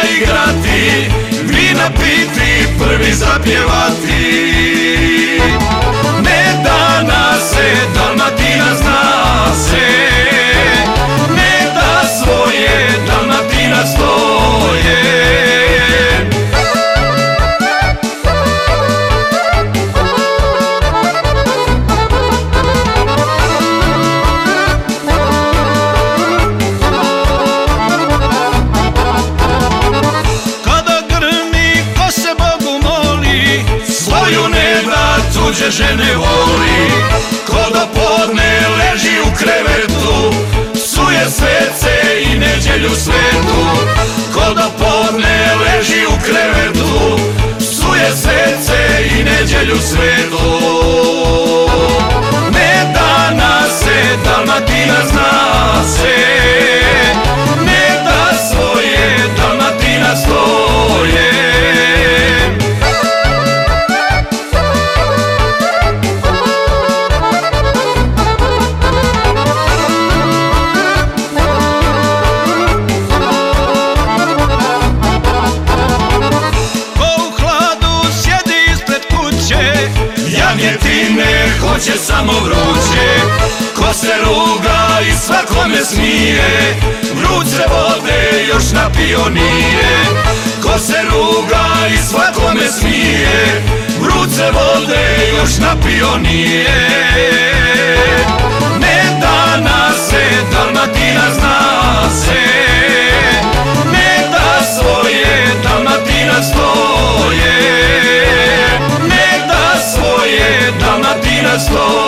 igrati, vina piti, prvi zapjevati. Ne da nas se, Dalmatina zna se, ne da svoje, Dalmatina stoje. Tuđe žene voli, ko do podne leži u krevetu, psuje svece i nedjelju svetu. Ko do podne leži u krevetu, psuje svece i nedjelju svetu. Ne da nas se, Dalmatina zna se, ne da svoje, Dalmatina stoje. Janjetine hoće samo vruće, ko se ruga i svakome smije, vruće vode još napio nije. Ko se ruga i svakome smije, vruće vode još napio nije. Ne da nas se, Dalmatina zna se, ne da svoje, Dalmatina stoje. Dalmatina stoje.